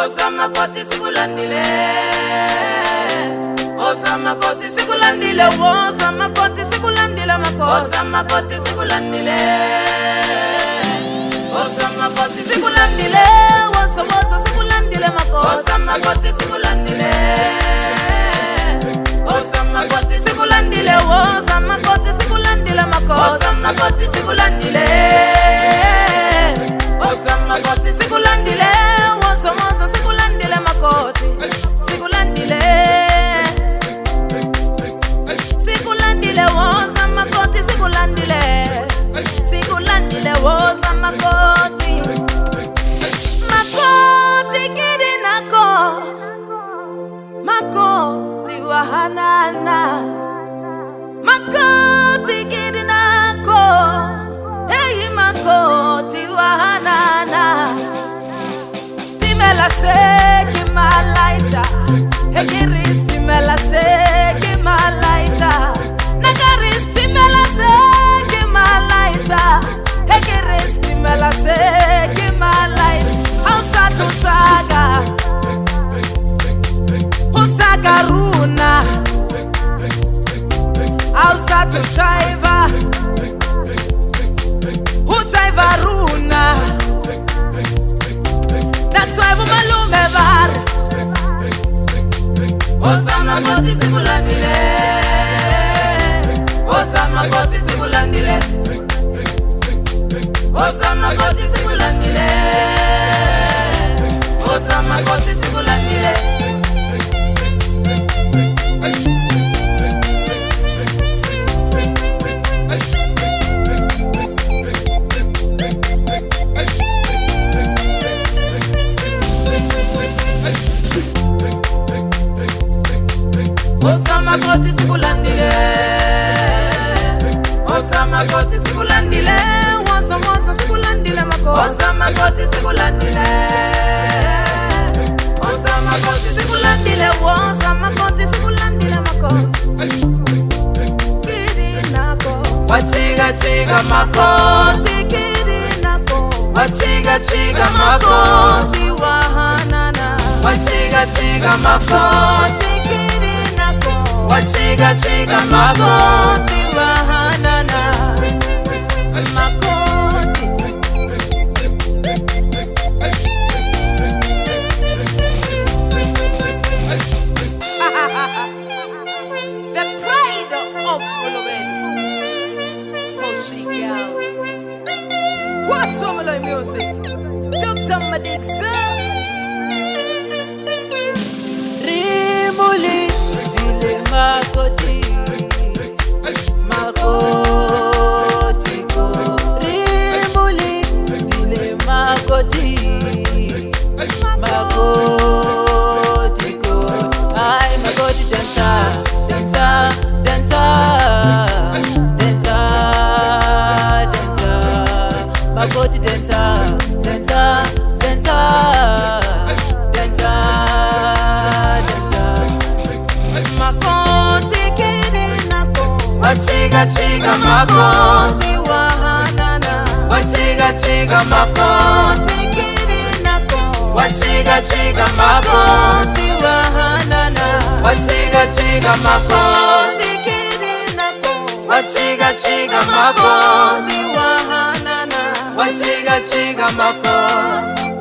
Osamakoti sikulandile, Osamakoti sikulandile, Osamakoti sikulandile makoti, Osamakoti sikulandile, Osamakoti sikulandile, Osamakoti sikulandile makoti, Osamakoti sikulandile, Osamakoti sikulandile, Osamakoti sikulandile makoti, Osamakoti sikulandile, Osamakoti sikulandile, Osamakoti sikulandile makoti, sikulandile, sikulandile, Osamakoti sikulandile, sikulandile, Osamakoti, makoti kirinako, makoti wahanana, makoti kirinako, hey makoti wahanana. Stimela seki malaita, hekiri stimela seki malaita, nagari stimela seki malaita, hekiri stimela seki malaita. Hausa tu saga, usaga runa, hausa tu chaiva, utaiva runa. That's why we malume bar. Osamakoti sikulandile, Osamakoti sikulandile, Osamakoti sikulandile, Osamakoti sikulandile. Osamakoti sikulandile, Osamakoti sikulandile, Osamakoti sikulandile makoti, Osamakoti sikulandile, Osamakoti sikulandile, Osamakoti sikulandile makoti, kirinako, wachiga chiga makoti, kirinako, wachiga chiga makoti wahanana, wachiga chiga makoti. Wachiga chiga makoti wahanana, makoti. The pride of Olowedi, Hoshi girl. What's some Olowedi music? Dr. Madiksa. Rimuli. Makoti, makoti ko, rimuli, dile makoti, makoti ko. Ay makoti dansa, dansa, dansa, dansa, dansa. Makoti dansa, dansa, dansa. Wachiga chiga makoti wahanana, wachiga chiga makoti kirinako, wachiga chiga makoti wahanana, wachiga chiga makoti kirinako, wachiga chiga makoti wahanana, wachiga chiga makoti.